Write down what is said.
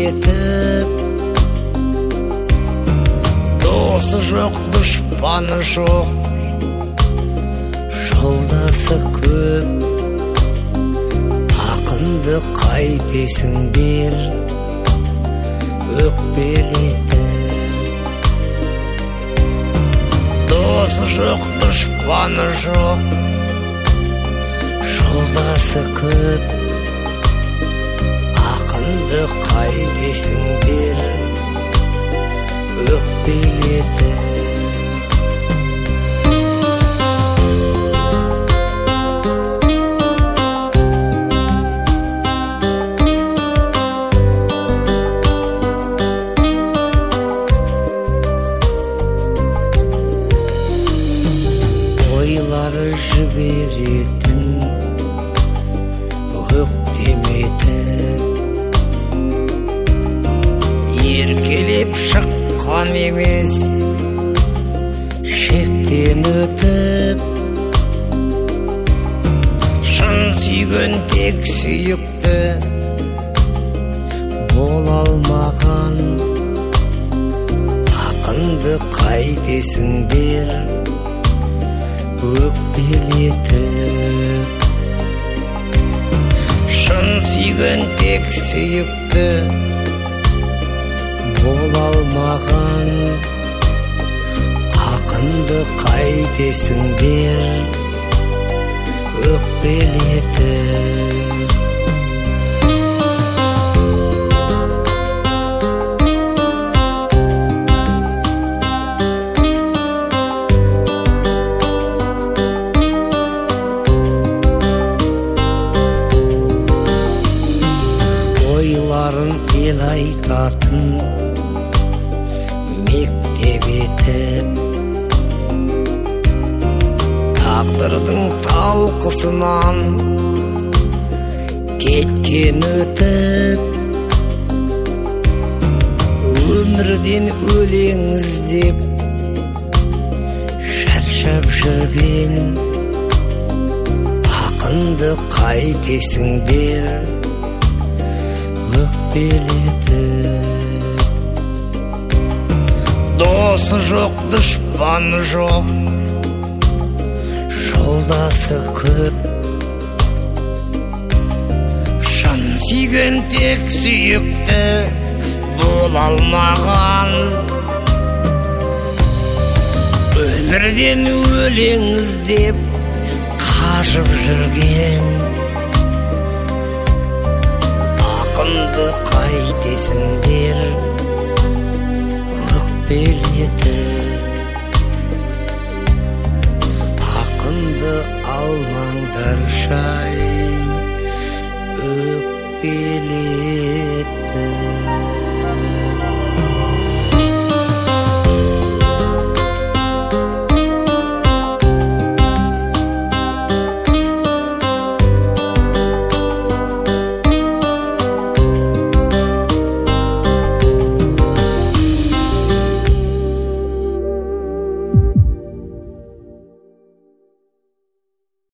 етіп, досы жоқ, дұшпаны жоқ, жолдасы көп. Ақынды қайтесіңдер өкпелетіп, досы жоқ, дұшпаны жоқ, жолдасы көп. Ақынды қайтесіңдер өкпелетіп. Ойлары жіберетін өктеметіп, еркелеп шыққан емес, шектен өтіп. Шын сүйген тек сүйікті бола алмаған, ақынды қайтесіңдер өкпелетіп. Шын сүйген тек сүйікті бола алмаған, ақынды қайтесіңдер өкпелетіп. Ойларын ел айтатын мектеп етіп, тағдырдың талқысынан кеткен өтіп. Өмірден өлең іздеп шаршап жүрген, ақынды қайтесіңдер өкпелетіп. Досы жоқ, дұшпаны жоқ, жолдасы көп. Шын сүйген тек сүйікті бола алмаған, өмірден өлең іздеп қажып жүрген, ақынды қайтесіңдер өкпелетіп. Ақынды алмаңдар шай өкпелетіп.